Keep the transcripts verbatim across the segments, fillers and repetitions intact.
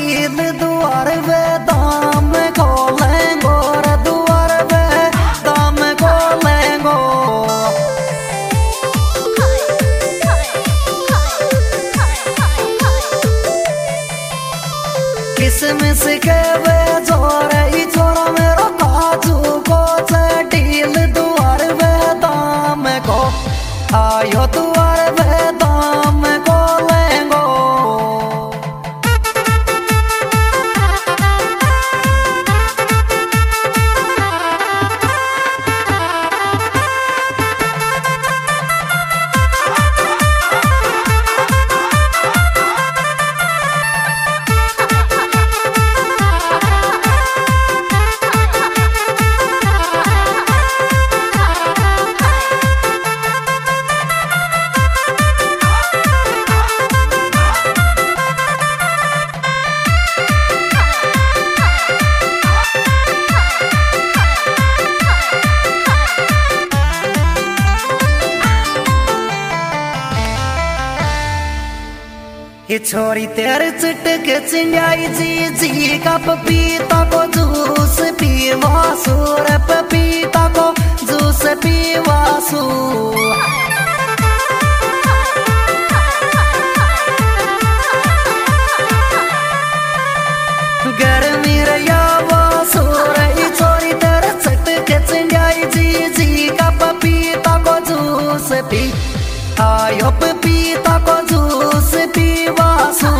Deal द्वार वे दाम खोलेंगो रे द्वार वे दाम खोलेंगो। किसमिस के वे जोरे ई छोरा मेरो काजू को से डील द्वार वे दाम को आयो द्वार वे दाम खोलेंगो। ये छोरी तेरे चिटके चिंगाई जी जी का पपीता को जूस पीवा सूर पपीता को जूस पीवा सू। गर्मी रया वो सूर ये छोरी तेरे चिटके चिंगाई जी जी का पपीता को जूस पी आयो पपीता को जूस पीवा सू।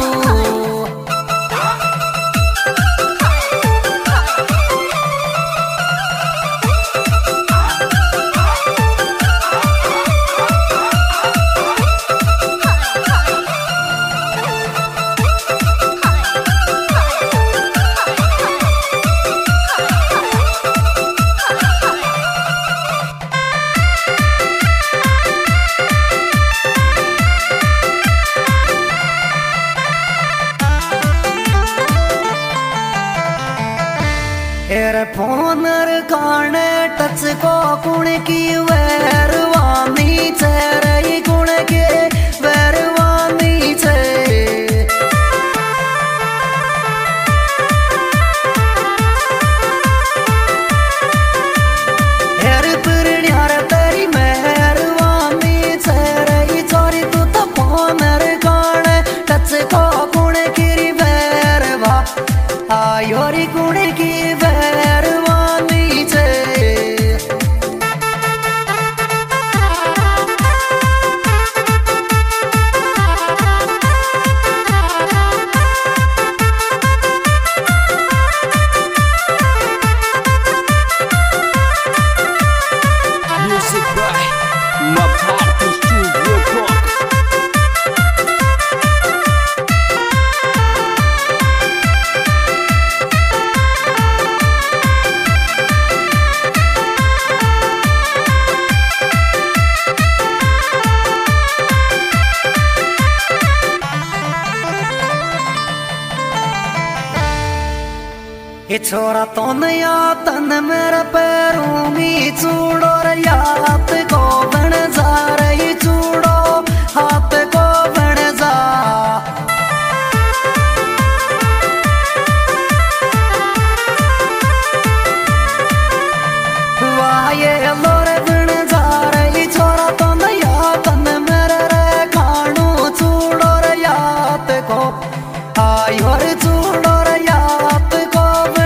तेरे फोन काने टच को कुण की वैरवानी चेहरे कुण के वैरवानी छे। हेर पुरनियार तेरी मेहरबानी चेहरे चोरी तू तो फोन काने टच को कुण की वैरवा आयो री कुण की ये छोरा तो नया तन मेरे पैरों में चूड़ो रे हाथ को बन जा रही चूड़ो हाथ को बन जा। वाह ये लोरे बन जा रही छोरा तो नया तन मेरे रे खानू चूड़ो रे हाथ को आयो रे चूड़ो रे हाथ को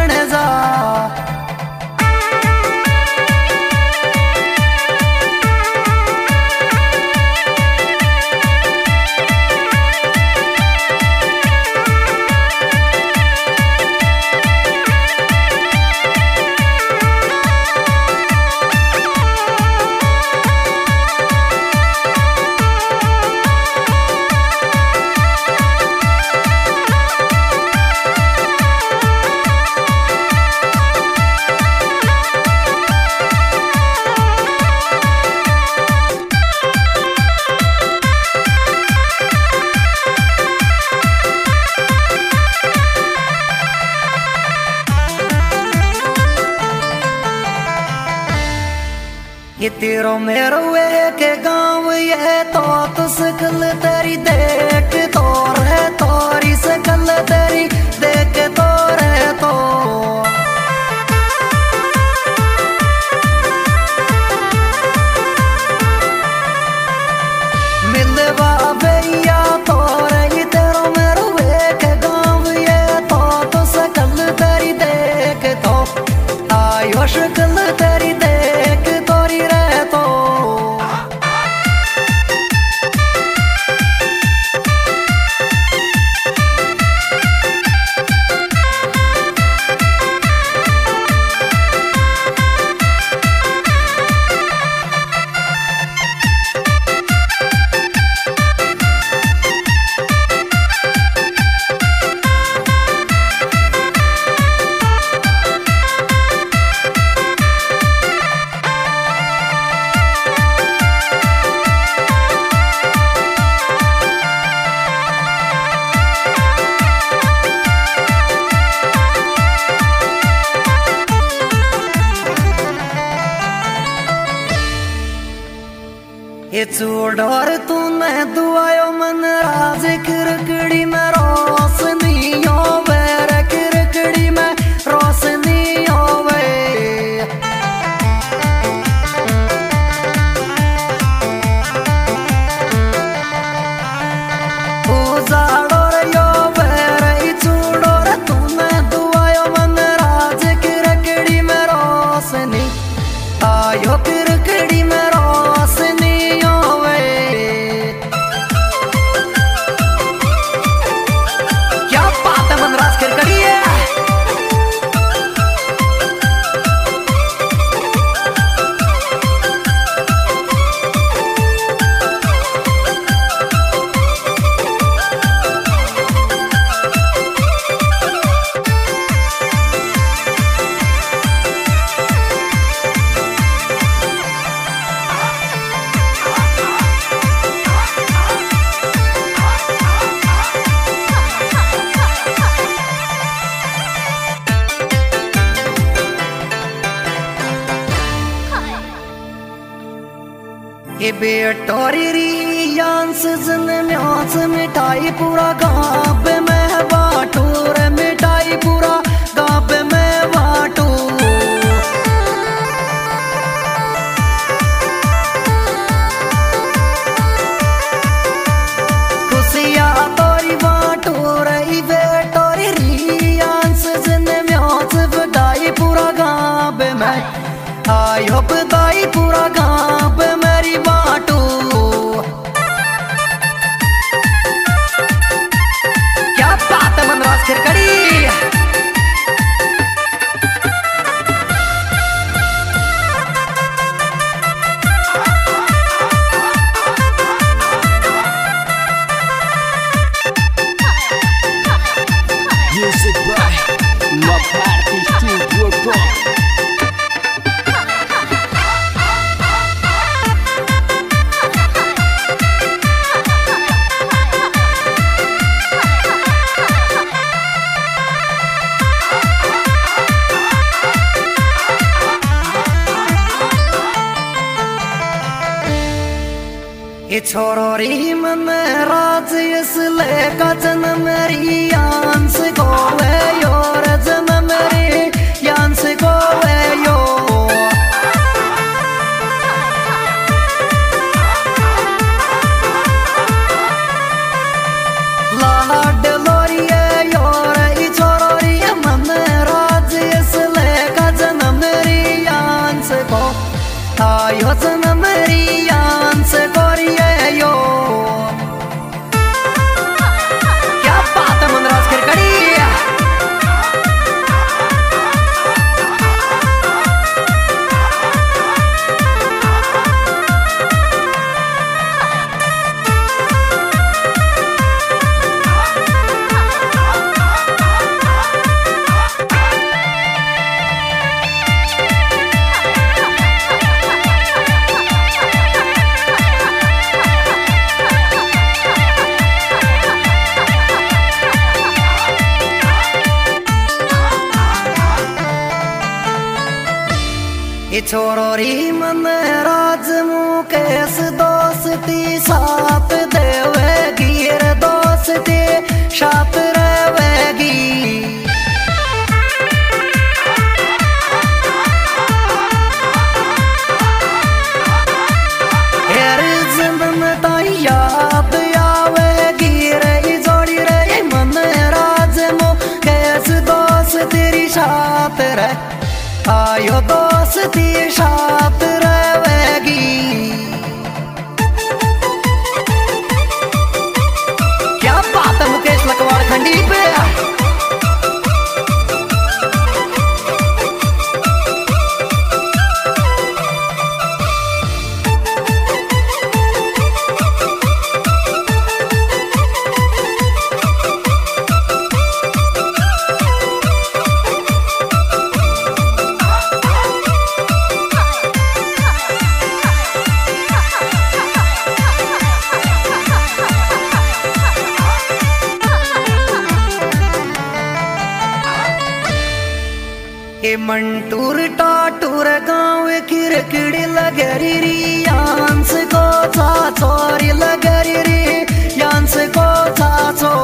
ये तेरो मेरो एक गाँव ये तो सकल तेरी देख तो रे तोरी सकल तेरी देख ये चूड़ोर तूने दुआयो मन राज किरकड़ी में रोशनी होवे रे किरकड़ी में रोशनी होवे उजाड़ोर योवे रे चूड़ोर तूने दुआयो मन राज किरकड़ी में रोशनी आयो किरकड़ी में रोशनी ये बेटोरी रियांस जन म्यास मिठाई पूरा गाँव में बाटू रे मिठाई पूरा गाँव में बाटू खुशियाँ तोरी बाटू रे बेटोरी रियांस जन म्यास बधाई पूरा गाँव में आयो बधाई पूरा गाँव मेरी बाटू क्या बात है Manraj खिरकड़ी Music by My Party Studio Pro. ये छोरोरी मन राज इसले का जन्म मेरी यांस गोवे योर जन्म मेरी yarns Gove yo Lad लोरिए your ये छोरोरी मन राज इसले का जन्म मेरी यांस गो आयो जन्म मेरी यांस गोरिए ये छोरोरी मन राज मुकेश दोस्ती साथ देवेगी रे दोस्ती साथ रहेगी हेर जिंदन ताई याद आवेगी रे जोड़ी रे मन राज मुकेश दोस्त तेरी साथ रहे आयो दोस्ती साथ रहेगी क्या बात है मुकेश लकवाड़ खंडी पे ए मंटूर टाटूर गाँव की रकड़ी लगरी री यांस को चाचोरी लगरी री यांस को चाचो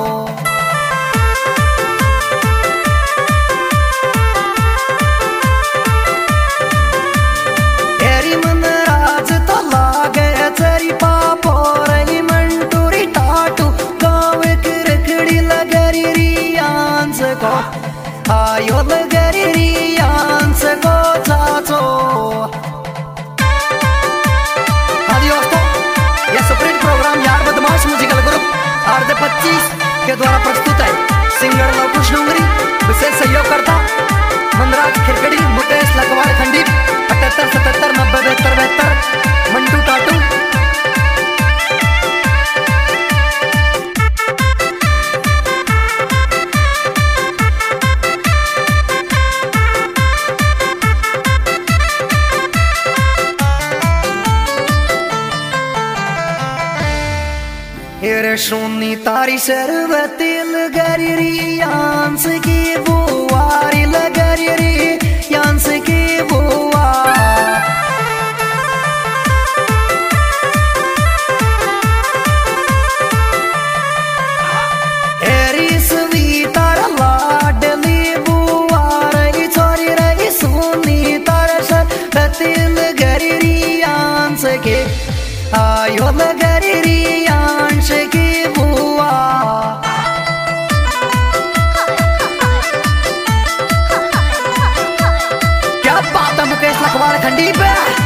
एरी मन राज तो लागे तेरी पापो रही मंटूरी टाटू गाँव की रकड़ी लगरी री यांस को आयो लगरी री यांस को चाचो। हाँ जी दोस्तों, यह सुप्रीम प्रोग्राम यार बदमाश म्यूजिकल ग्रुप आर जे पच्चीस के द्वारा प्रस्तुत है। सिंगर लवकुश डोंगरी, विशेष सहयोगकर्ता मनराज खिरकड़ी, मुकेश लकवाड़ खंडी, अठहत्तर सतहत्तर नब्बे बहत्तर बहत्तर मंटू टाटू। हेर सोनी तारी सरबती लगरी री यांस की बुआरी लगरी री यांस की बुआ हेरी सवी तार लाडली बुआ रही छोरी रही सोनी तार सरबती लगरी री यांस के आयो लगरी री यांस की बुआ। क्या बात है मुकेश लकवाड़ खंडी पे।